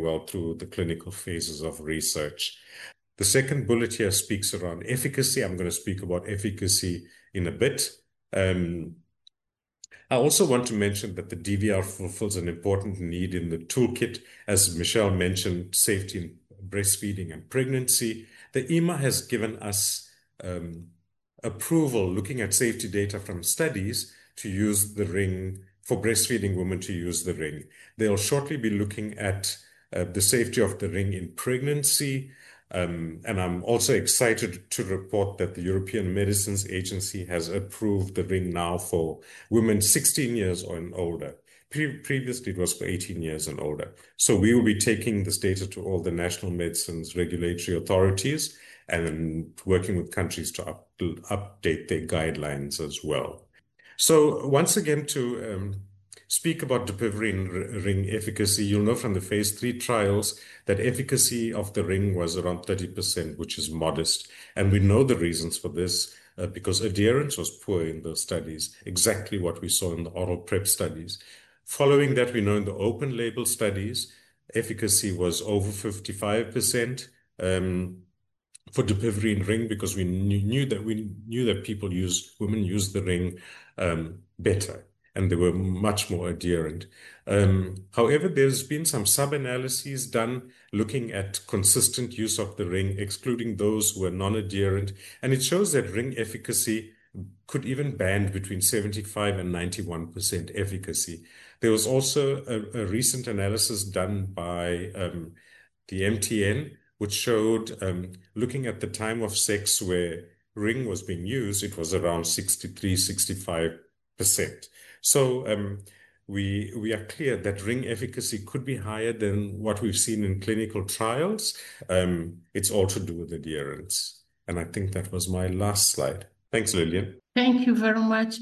well through the clinical phases of research. The second bullet here speaks around efficacy. I'm going to speak about efficacy in a bit. I also want to mention that the DVR fulfills an important need in the toolkit. As Michelle mentioned, safety in breastfeeding and pregnancy. The EMA has given us approval looking at safety data from studies to use the ring for breastfeeding women to use the ring. They'll shortly be looking at the safety of the ring in pregnancy. And I'm also excited to report that the European Medicines Agency has approved the ring now for women 16 years or and older. Previously, it was for 18 years and older. So we will be taking this data to all the national medicines regulatory authorities and working with countries to update their guidelines as well. So once again, to speak about dapivirine ring efficacy, you'll know from the phase 3 trials that efficacy of the ring was around 30%, which is modest. And we know the reasons for this because adherence was poor in those studies, exactly what we saw in the oral PrEP studies. Following that, we know in the open label studies, efficacy was over 55%. For dapivirine ring, because we knew that women use the ring better, and they were much more adherent. However, there's been some sub-analyses done looking at consistent use of the ring, excluding those who are non-adherent, and it shows that ring efficacy could even band between 75 and 91% efficacy. There was also a recent analysis done by the MTN, which showed, looking at the time of sex where ring was being used, it was around 63, 65%. So we are clear that ring efficacy could be higher than what we've seen in clinical trials. It's all to do with adherence. And I think that was my last slide. Thanks, Lillian. Thank you very much,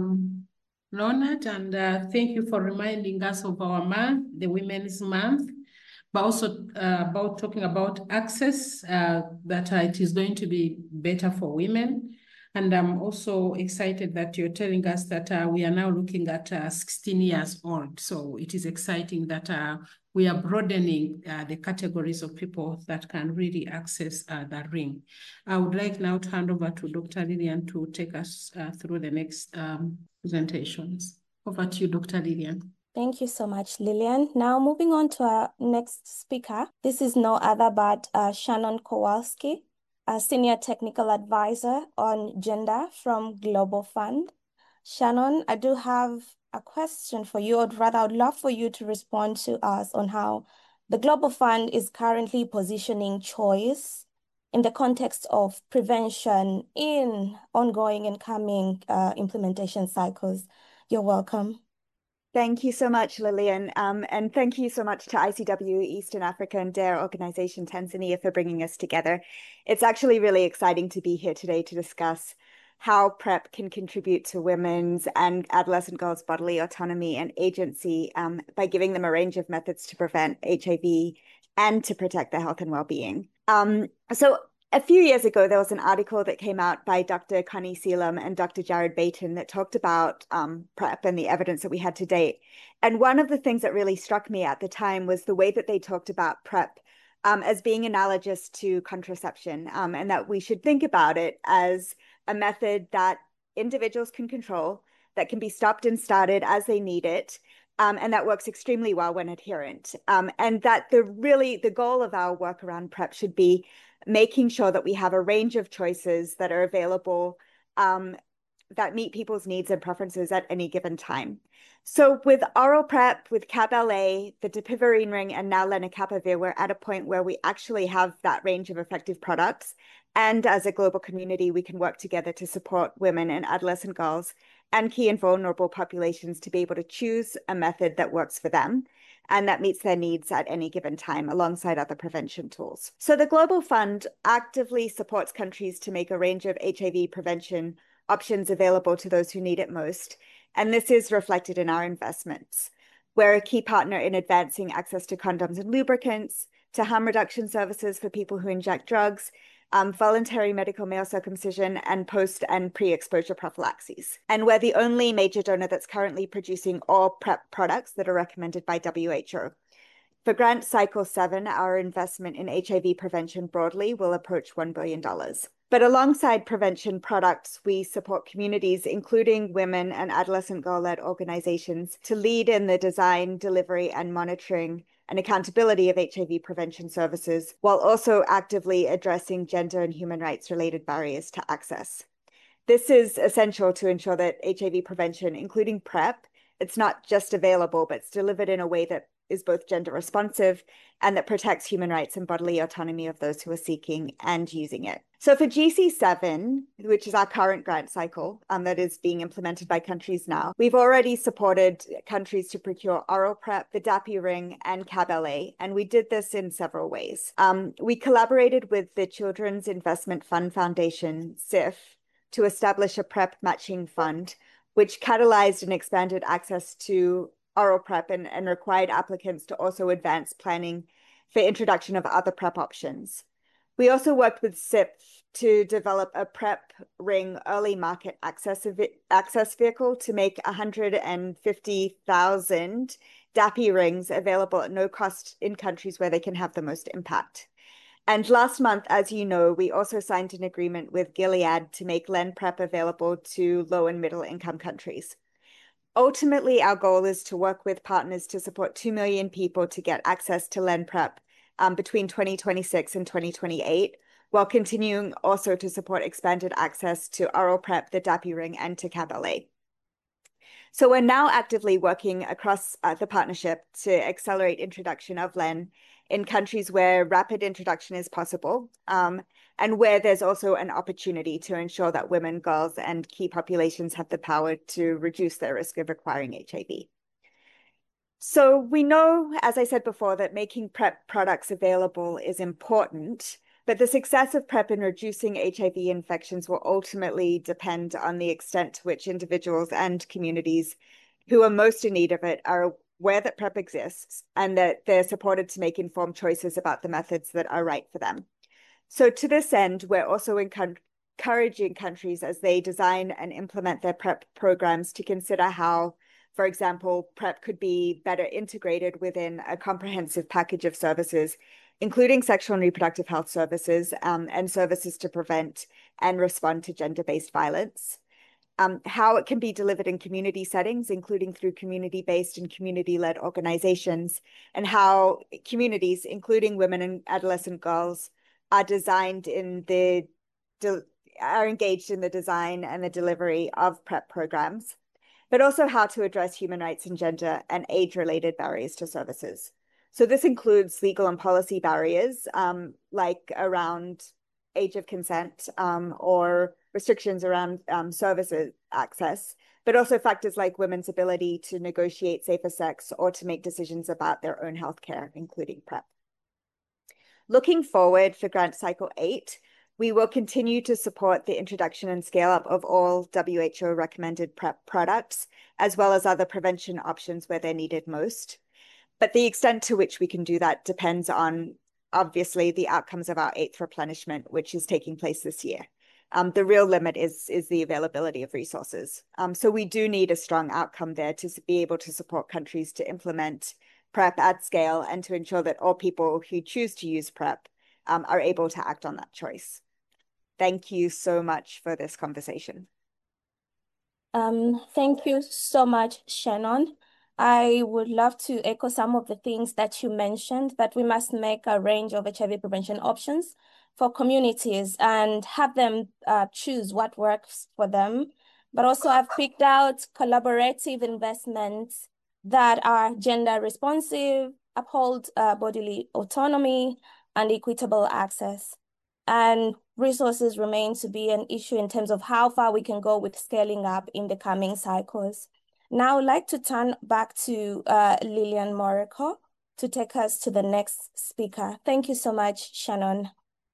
Leonard, and thank you for reminding us of our month, the Women's Month, but also about talking about access, that it is going to be better for women. And I'm also excited that you're telling us that we are now looking at 16 years old. So it is exciting that we are broadening the categories of people that can really access the ring. I would like now to hand over to Dr. Lillian to take us through the next presentations. Over to you, Dr. Lillian. Thank you so much, Lillian. Now moving on to our next speaker. This is no other but Shannon Kowalski, a Senior Technical Advisor on Gender from Global Fund. Shannon, I do have a question for you, or rather I would love for you to respond to us on how the Global Fund is currently positioning choice in the context of prevention in ongoing and coming implementation cycles. You're welcome. Thank you so much, Lillian. And thank you so much to ICW Eastern Africa and DARE Organization Tanzania for bringing us together. It's actually really exciting to be here today to discuss how PrEP can contribute to women's and adolescent girls' bodily autonomy and agency by giving them a range of methods to prevent HIV and to protect their health and well-being. So a few years ago, there was an article that came out by Dr. Connie Seelam and Dr. Jared Baton that talked about PrEP and the evidence that we had to date. And one of the things that really struck me at the time was the way that they talked about PrEP as being analogous to contraception, and that we should think about it as a method that individuals can control, that can be stopped and started as they need it, and that works extremely well when adherent. And that the goal of our work around PrEP should be making sure that we have a range of choices that are available that meet people's needs and preferences at any given time. So with oral PrEP, with CAP-LA, the dapivirine ring, and now lenacapavir, we're at a point where we actually have that range of effective products. And as a global community, we can work together to support women and adolescent girls and key and vulnerable populations to be able to choose a method that works for them and that meets their needs at any given time alongside other prevention tools. So the Global Fund actively supports countries to make a range of HIV prevention options available to those who need it most. And this is reflected in our investments. We're a key partner in advancing access to condoms and lubricants, to harm reduction services for people who inject drugs, voluntary medical male circumcision, and post and pre-exposure prophylaxis. And we're the only major donor that's currently producing all PrEP products that are recommended by WHO. For grant cycle 7, our investment in HIV prevention broadly will approach $1 billion. But alongside prevention products, we support communities, including women and adolescent girl-led organizations, to lead in the design, delivery, and monitoring and accountability of HIV prevention services, while also actively addressing gender and human rights-related barriers to access. This is essential to ensure that HIV prevention, including PrEP, it's not just available, but it's delivered in a way that is both gender responsive and that protects human rights and bodily autonomy of those who are seeking and using it. So for GC7, which is our current grant cycle that is being implemented by countries now, we've already supported countries to procure oral PrEP, the DAPI ring, and CAB-LA, and we did this in several ways. We collaborated with the Children's Investment Fund Foundation, CIF, to establish a PrEP matching fund, which catalyzed and expanded access to oral PrEP and required applicants to also advance planning for introduction of other PrEP options. We also worked with CIF to develop a PrEP ring early market access vehicle to make 150,000 DAPI rings available at no cost in countries where they can have the most impact. And last month, as you know, we also signed an agreement with Gilead to make Len PrEP available to low and middle income countries. Ultimately, our goal is to work with partners to support 2 million people to get access to Len PrEP between 2026 and 2028, while continuing also to support expanded access to oral PrEP, the DAPI ring, and to CAB-LA. So we're now actively working across the partnership to accelerate introduction of Len in countries where rapid introduction is possible, and where there's also an opportunity to ensure that women, girls, and key populations have the power to reduce their risk of acquiring HIV. So we know, as I said before, that making PrEP products available is important, but the success of PrEP in reducing HIV infections will ultimately depend on the extent to which individuals and communities who are most in need of it are aware that PrEP exists and that they're supported to make informed choices about the methods that are right for them. So to this end, we're also encouraging countries as they design and implement their PrEP programs to consider how, for example, PrEP could be better integrated within a comprehensive package of services, including sexual and reproductive health services and services to prevent and respond to gender-based violence. How it can be delivered in community settings, including through community-based and community-led organizations, and how communities, including women and adolescent girls, are engaged in the design and the delivery of PrEP programs, but also how to address human rights and gender and age-related barriers to services. So this includes legal and policy barriers, like around age of consent or restrictions around services access, but also factors like women's ability to negotiate safer sex or to make decisions about their own healthcare, including PrEP. Looking forward for grant cycle 8, we will continue to support the introduction and scale up of all WHO recommended PrEP products, as well as other prevention options where they're needed most. But the extent to which we can do that depends on, obviously, the outcomes of our 8th replenishment, which is taking place this year. The real limit is the availability of resources. So we do need a strong outcome there to be able to support countries to implement PrEP at scale and to ensure that all people who choose to use PrEP are able to act on that choice. Thank you so much for this conversation. Thank you so much, Shannon. I would love to echo some of the things that you mentioned, that we must make a range of HIV prevention options for communities and have them choose what works for them. But also I've picked out collaborative investments that are gender responsive, uphold bodily autonomy, and equitable access. And resources remain to be an issue in terms of how far we can go with scaling up in the coming cycles. Now I'd like to turn back to Lilian Moriko to take us to the next speaker. Thank you so much, Shannon.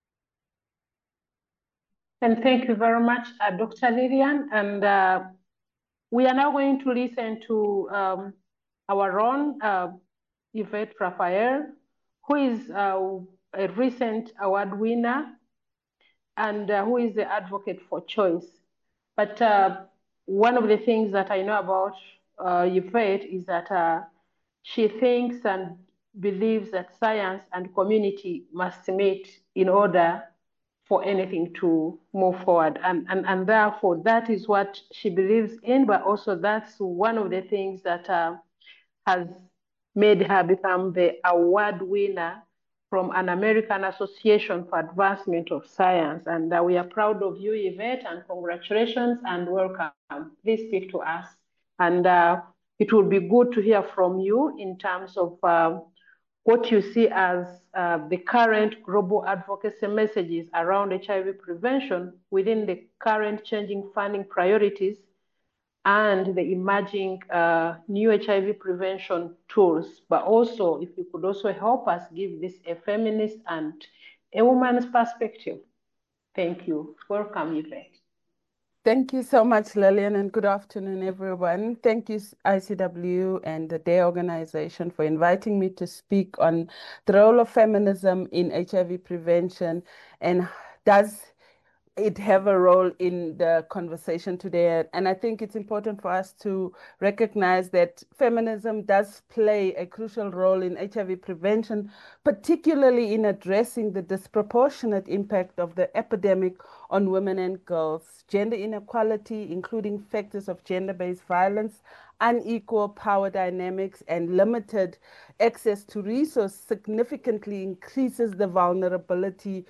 And thank you very much, Dr. Lilian. And we are now going to listen to our own Yvette Raphael, who is a recent award winner and who is the advocate for choice. But one of the things that I know about Yvette is that she thinks and believes that science and community must meet in order for anything to move forward. And therefore, that is what she believes in, but also that's one of the things that has made her become the award winner from an American Association for Advancement of Science. And we are proud of you, Yvette, and congratulations and welcome. Please speak to us. And it will be good to hear from you in terms of what you see as the current global advocacy messages around HIV prevention within the current changing funding priorities and the emerging new HIV prevention tools. But also, if you could also help us give this a feminist and a woman's perspective. Thank you. Welcome, Yvette. Thank you so much, Lillian, and good afternoon, everyone. Thank you, ICW and the DARE organization for inviting me to speak on the role of feminism in HIV prevention and does it have a role in the conversation today. And I think it's important for us to recognize that feminism does play a crucial role in HIV prevention, particularly in addressing the disproportionate impact of the epidemic on women and girls, gender inequality, including factors of gender-based violence, unequal power dynamics, and limited access to resources significantly increases the vulnerability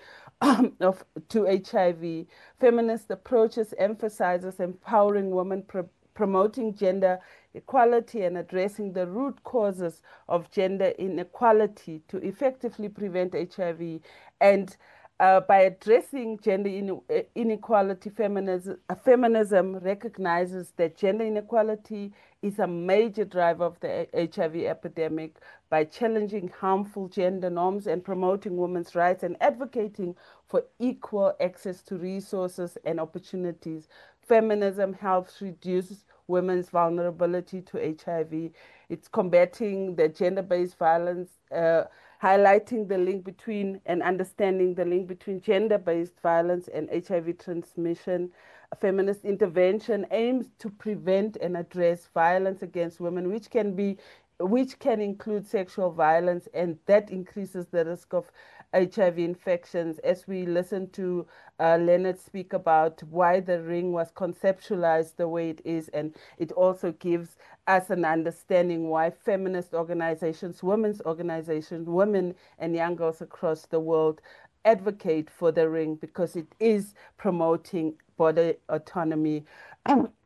to HIV. Feminist approaches emphasizes empowering women, promoting gender equality, and addressing the root causes of gender inequality to effectively prevent HIV. And by addressing gender inequality, feminism recognizes that gender inequality is a major driver of the HIV epidemic. By challenging harmful gender norms and promoting women's rights and advocating for equal access to resources and opportunities, feminism helps reduce women's vulnerability to HIV. It's combating the gender-based violence, highlighting the link between and understanding the link between gender-based violence and HIV transmission. A feminist intervention aims to prevent and address violence against women, which can include sexual violence, and that increases the risk of HIV infections. As we listen to Leonard speak about why the ring was conceptualized the way it is, and it also gives us an understanding why feminist organizations, women's organizations, women and young girls across the world advocate for the ring, because it is promoting body autonomy.